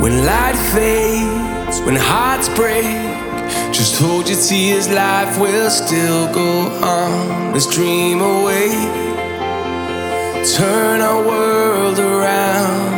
When light fades, when hearts break, just hold your tears, life will still go on. Let's dream away, turn our world around.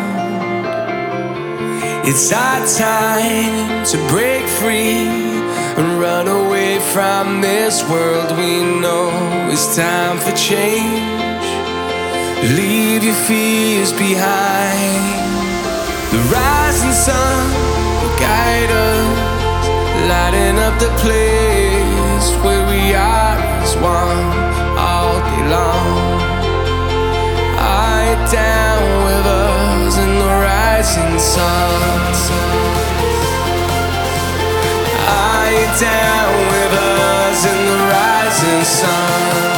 It's our time to break free and run away from this world. We know it's time for change. Leave your fears behind. The rising sun will guide us, lighting up the place where we are as one all day long. Are you down with us in the rising sun? Are you down with us in the rising sun?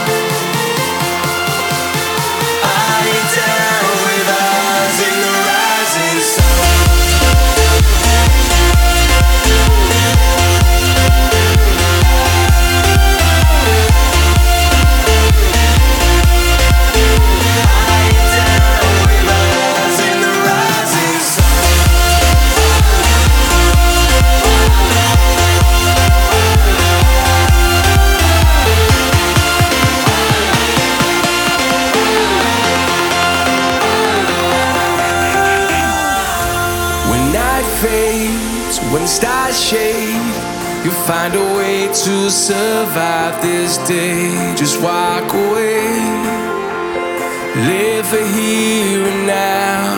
Fades, when stars shade, you'll find a way to survive this day. Just walk away, live for here and now.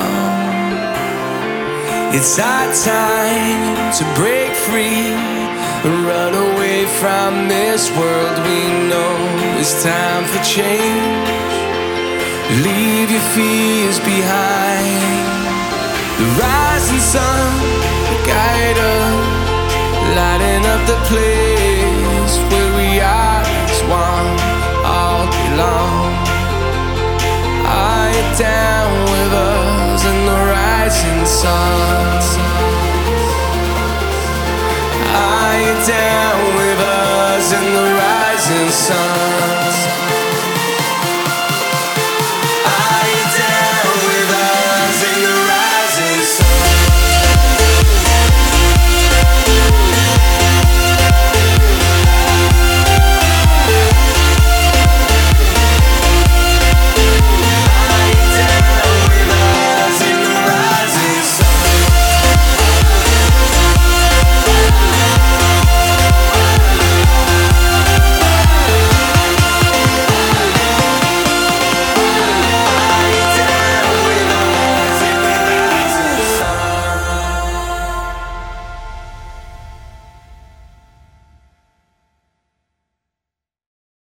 It's our time to break free and run away from this world. We know it's time for change. Leave your fears behind. The rising sun will guide us, lighting up the place where we are as one all day long. Are you down with us in the rising sun? Are you down with us in the rising sun?